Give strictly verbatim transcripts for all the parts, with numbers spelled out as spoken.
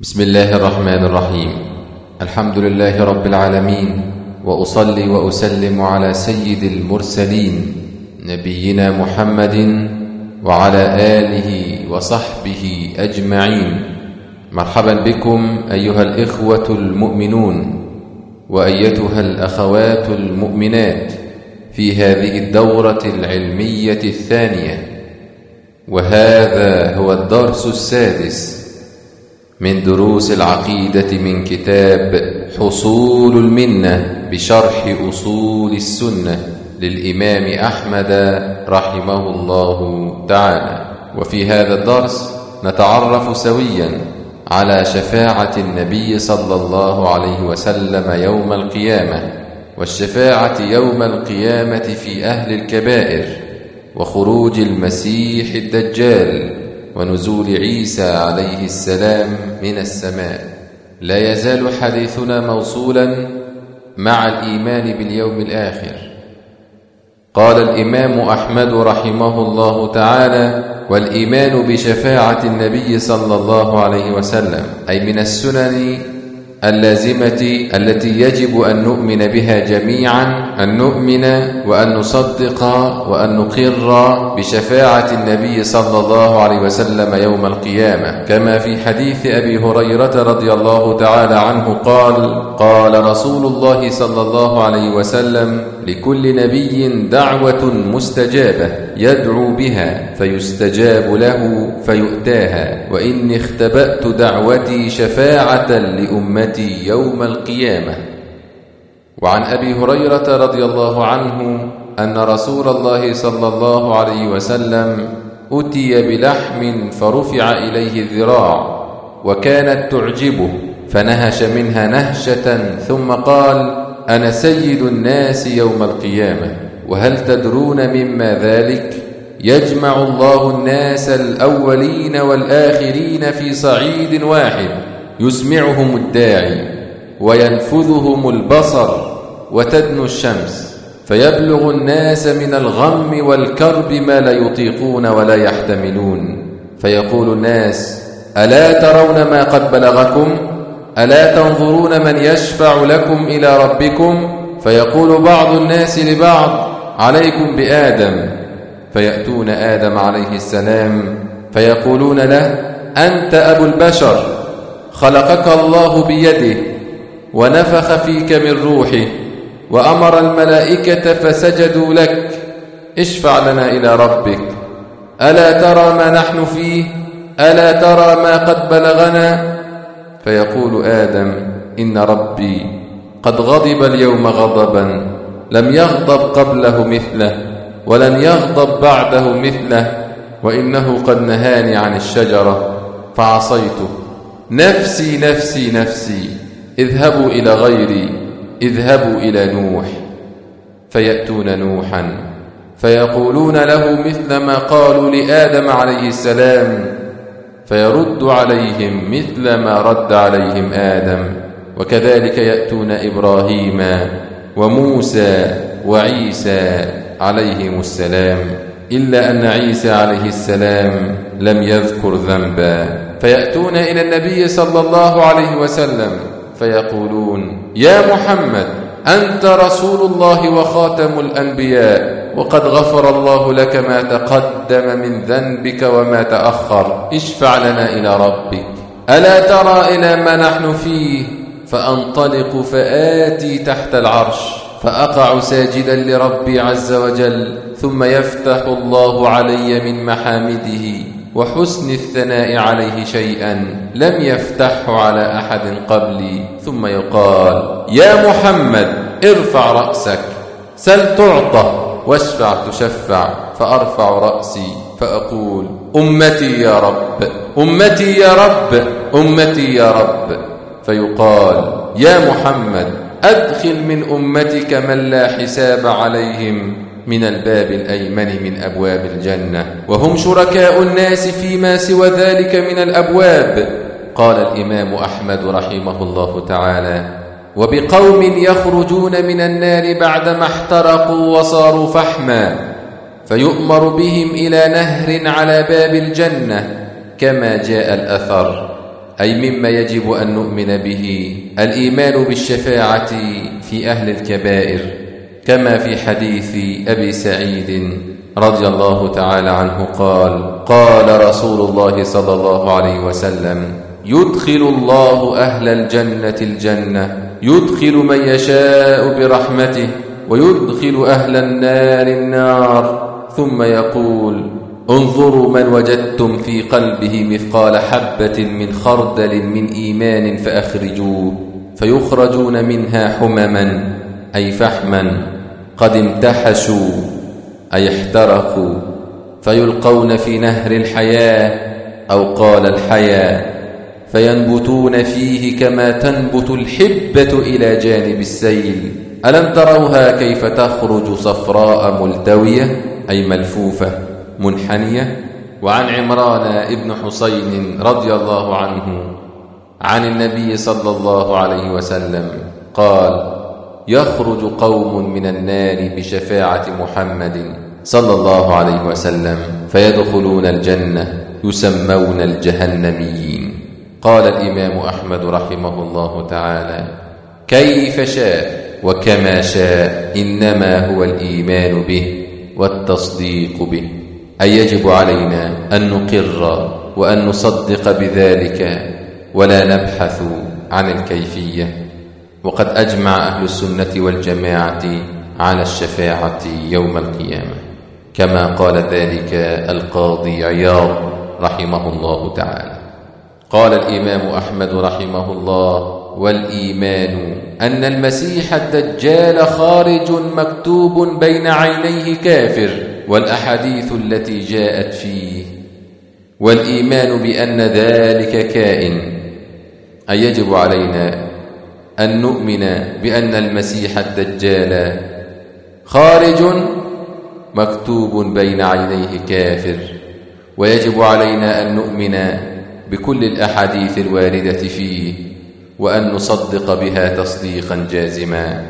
بسم الله الرحمن الرحيم. الحمد لله رب العالمين، وأصلي وأسلم على سيد المرسلين نبينا محمد وعلى آله وصحبه أجمعين. مرحبا بكم أيها الإخوة المؤمنون وأيتها الأخوات المؤمنات في هذه الدورة العلمية الثانية، وهذا هو الدرس السادس من دروس العقيدة من كتاب حصول المنة بشرح أصول السنة للإمام أحمد رحمه الله تعالى. وفي هذا الدرس نتعرف سويا على شفاعة النبي صلى الله عليه وسلم يوم القيامة، والشفاعة يوم القيامة في أهل الكبائر، وخروج المسيح الدجال، ونزول عيسى عليه السلام من السماء. لا يزال حديثنا موصولا مع الإيمان باليوم الآخر. قال الإمام أحمد رحمه الله تعالى: والإيمان بشفاعة النبي صلى الله عليه وسلم أي من السنن اللازمة التي يجب أن نؤمن بها جميعا، أن نؤمن وأن نصدق وأن نقر بشفاعة النبي صلى الله عليه وسلم يوم القيامة، كما في حديث أبي هريرة رضي الله تعالى عنه قال: قال رسول الله صلى الله عليه وسلم: لكل نبي دعوة مستجابة يدعو بها فيستجاب له فيؤتاها، وإني اختبأت دعوتي شفاعة لأمتي يوم القيامة. وعن أبي هريرة رضي الله عنه أن رسول الله صلى الله عليه وسلم أتي بلحم فرفع إليه الذراع وكانت تعجبه، فنهش منها نهشة ثم قال: أنا سيد الناس يوم القيامة، وهل تدرون مما ذلك؟ يجمع الله الناس الأولين والآخرين في صعيد واحد، يسمعهم الداعي وينفذهم البصر وتدنو الشمس، فيبلغ الناس من الغم والكرب ما لا يطيقون ولا يحتملون، فيقول الناس: ألا ترون ما قد بلغكم؟ ألا تنظرون من يشفع لكم إلى ربكم؟ فيقول بعض الناس لبعض: عليكم بآدم. فيأتون آدم عليه السلام فيقولون له: أنت أبو البشر، خلقك الله بيده ونفخ فيك من روحه وأمر الملائكة فسجدوا لك، اشفع لنا إلى ربك. ألا ترى ما نحن فيه؟ ألا ترى ما قد بلغنا؟ فيقول آدم: إن ربي قد غضب اليوم غضبا لم يغضب قبله مثله ولن يغضب بعده مثله، وإنه قد نهاني عن الشجرة فعصيته. نفسي نفسي نفسي، اذهبوا إلى غيري، اذهبوا إلى نوح. فيأتون نوحا فيقولون له مثل ما قالوا لآدم عليه السلام، فيرد عليهم مثل ما رد عليهم آدم. وكذلك يأتون إبراهيم وموسى وعيسى عليهم السلام، إلا أن عيسى عليه السلام لم يذكر ذنبا. فيأتون إلى النبي صلى الله عليه وسلم فيقولون: يا محمد، أنت رسول الله وخاتم الأنبياء، وقد غفر الله لك ما تقدم من ذنبك وما تأخر، اشفع لنا إلى ربك. ألا ترى إلى ما نحن فيه؟ فأنطلق فآتي تحت العرش فأقع ساجدا لربي عز وجل، ثم يفتح الله علي من محامده وحسن الثناء عليه شيئا لم يفتحه على أحد قبلي، ثم يقال: يا محمد، ارفع رأسك، سل تعطى، واشفع تشفع. فأرفع رأسي فأقول: أمتي يا رب، أمتي يا رب، أمتي يا رب. فيقال: يا محمد، أدخل من أمتك من لا حساب عليهم من الباب الأيمن من أبواب الجنة، وهم شركاء الناس فيما سوى ذلك من الأبواب. قال الإمام أحمد رحمه الله تعالى: وبقوم يخرجون من النار بعدما احترقوا وصاروا فحما، فيؤمر بهم إلى نهر على باب الجنة، كما جاء الأثر: أي مما يجب أن نؤمن به الإيمان بالشفاعة في أهل الكبائر، كما في حديث أبي سعيد رضي الله تعالى عنه قال: قال رسول الله صلى الله عليه وسلم: يدخل الله أهل الجنة الجنة، يدخل من يشاء برحمته، ويدخل أهل النار النار، ثم يقول: انظروا من وجدتم في قلبه مثقال حبة من خردل من إيمان فأخرجوه، فيخرجون منها حمما أي فحما قد امتحشوا أي احترقوا، فيلقون في نهر الحياة أو قال الحياة، فينبتون فيه كما تنبت الحبة إلى جانب السيل. ألم تروها كيف تخرج صفراء ملتوية أي ملفوفة منحنية؟ وعن عمران ابن حسين رضي الله عنه عن النبي صلى الله عليه وسلم قال: يخرج قوم من النار بشفاعة محمد صلى الله عليه وسلم فيدخلون الجنة يسمون الجهنميين. قال الإمام أحمد رحمه الله تعالى: كيف شاء وكما شاء، إنما هو الإيمان به والتصديق به، أي يجب علينا أن نقر وأن نصدق بذلك ولا نبحث عن الكيفية. وقد أجمع أهل السنة والجماعة على الشفاعة يوم القيامة، كما قال ذلك القاضي عياض رحمه الله تعالى. قال الإمام أحمد رحمه الله: والإيمان أن المسيح الدجال خارج مكتوب بين عينيه كافر، والأحاديث التي جاءت فيه، والإيمان بأن ذلك كائن، أي يجب علينا أن نؤمن بأن المسيح الدجال خارج مكتوب بين عينيه كافر، ويجب علينا أن نؤمن بكل الأحاديث الواردة فيه وأن نصدق بها تصديقا جازما،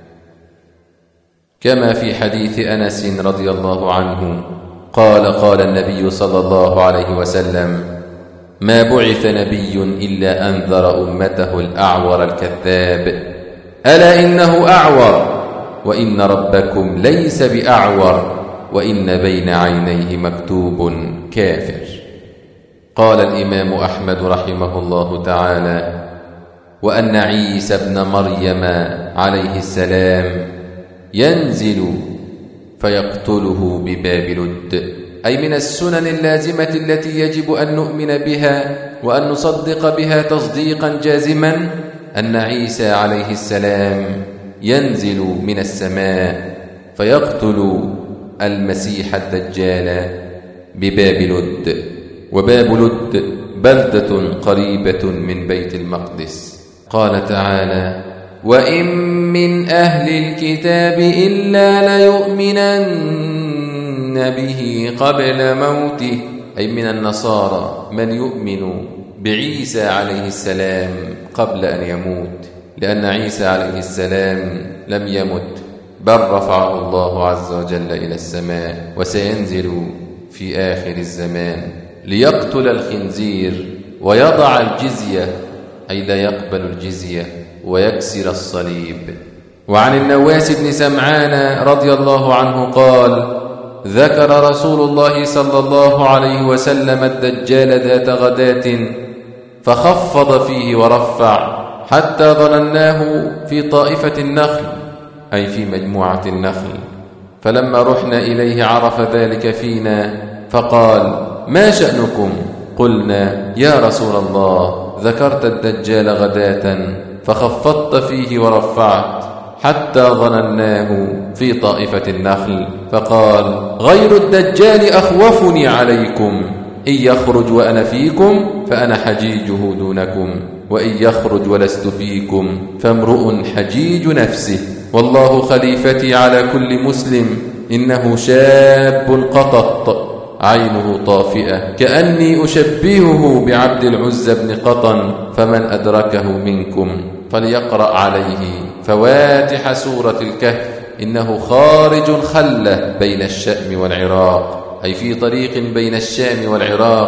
كما في حديث أنس رضي الله عنه قال: قال النبي صلى الله عليه وسلم: ما بعث نبي إلا أنذر أمته الأعور الكذاب، ألا إنه أعور، وإن ربكم ليس بأعور، وإن بين عينيه مكتوب كافر. قال الإمام أحمد رحمه الله تعالى: وأن عيسى ابن مريم عليه السلام ينزل فيقتله بباب لد، أي من السنن اللازمة التي يجب أن نؤمن بها وأن نصدق بها تصديقا جازما، أن عيسى عليه السلام ينزل من السماء فيقتل المسيح الدجال بباب لد. وباب لد بلدة قريبة من بيت المقدس. قال تعالى: وإن من أهل الكتاب إلا ليؤمنن به قبل موته، أي من النصارى من يؤمن بعيسى عليه السلام قبل أن يموت، لأن عيسى عليه السلام لم يمت، بل رفعه الله عز وجل إلى السماء، وسينزل في آخر الزمان ليقتل الخنزير ويضع الجزية، أي لا يقبل الجزية، ويكسر الصليب. وعن النواس بن سمعان رضي الله عنه قال: ذكر رسول الله صلى الله عليه وسلم الدجال ذات غداة فخفض فيه ورفع حتى ظنناه في طائفة النخل، أي في مجموعة النخل، فلما رحنا إليه عرف ذلك فينا فقال: ما شأنكم؟ قلنا: يا رسول الله، ذكرت الدجال غداة فخفضت فيه ورفعت حتى ظنناه في طائفة النخل. فقال: غير الدجال أخوفني عليكم، إن يخرج وأنا فيكم فأنا حجيجه دونكم، وإن يخرج ولست فيكم فامرؤ حجيج نفسه، والله خليفتي على كل مسلم، إنه شاب قطط عينه طافئة، كأني أشبهه بعبد العزى بن قطن، فمن أدركه منكم فليقرأ عليه فواتح سورة الكهف، إنه خارج خلة بين الشام والعراق، أي في طريق بين الشام والعراق،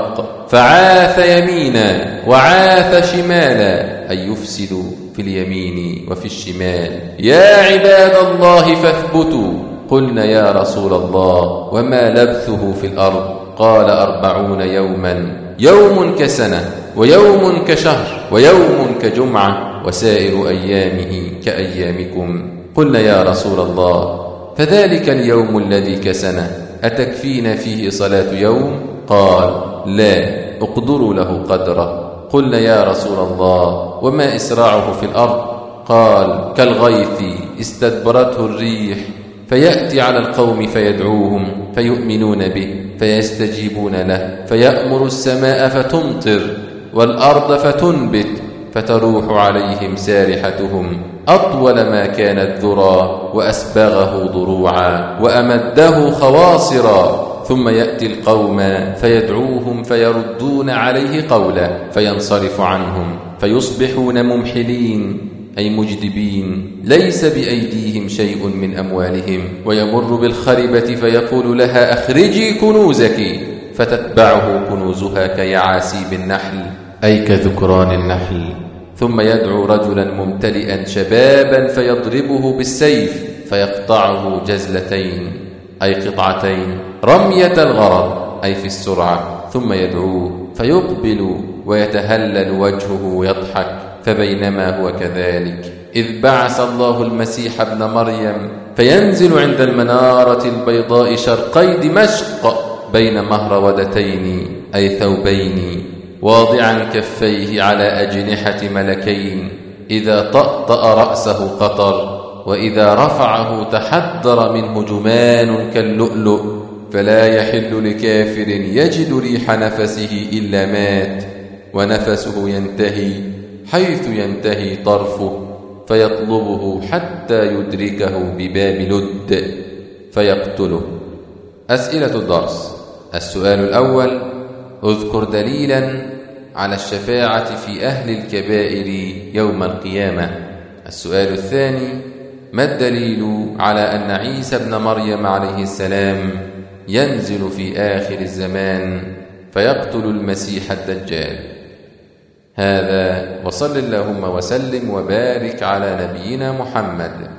فعاث يمينا وعاث شمالا، أي يفسد في اليمين وفي الشمال. يا عباد الله فاثبتوا. قلنا يا رسول الله وما لبثه في الأرض؟ قال أربعون يوما، يوم كسنة ويوم كشهر ويوم كجمعة وسائر أيامه كأيامكم. قلنا يا رسول الله فذلك اليوم الذي كسنة أتكفينا فيه صلاة يوم؟ قال لا، اقدروا له قدره. قلنا يا رسول الله وما إسراعه في الأرض؟ قال كالغيث استدبرته الريح فيأتي على القوم فيدعوهم فيؤمنون به فيستجيبون له، فيأمر السماء فتمطر والأرض فتنبت، فتروح عليهم سارحتهم أطول ما كانت ذرى وأسبغه ضروعا وأمده خواصرا، ثم يأتي القوم فيدعوهم فيردون عليه قولا فينصرف عنهم فيصبحون ممحلين أي مجدبين، ليس بأيديهم شيء من أموالهم، ويمر بالخربة فيقول لها أخرجي كنوزك، فتتبعه كنوزها كيعاسيب النحل أي كذكران النحل. ثم يدعو رجلا ممتلئا شبابا فيضربه بالسيف فيقطعه جزلتين أي قطعتين رمية الغرض أي في السرعة، ثم يدعوه فيقبل ويتهلل وجهه ويضحك. فبينما هو كذلك إذ بعث الله المسيح ابن مريم فينزل عند المنارة البيضاء شرقي دمشق بين مهرودتين أي ثوبين، واضعا كفيه على أجنحة ملكين، إذا طأطأ رأسه قطر، وإذا رفعه تحدر منه جمان كاللؤلؤ، فلا يحل لكافر يجد ريح نفسه إلا مات، ونفسه ينتهي حيث ينتهي طرفه، فيطلبه حتى يدركه بباب لد فيقتله. أسئلة الدرس. السؤال الأول: اذكر دليلا على الشفاعة في أهل الكبائر يوم القيامة. السؤال الثاني: ما الدليل على أن عيسى ابن مريم عليه السلام ينزل في آخر الزمان فيقتل المسيح الدجال؟ هذا، وصل اللهم وسلم وبارك على نبينا محمد.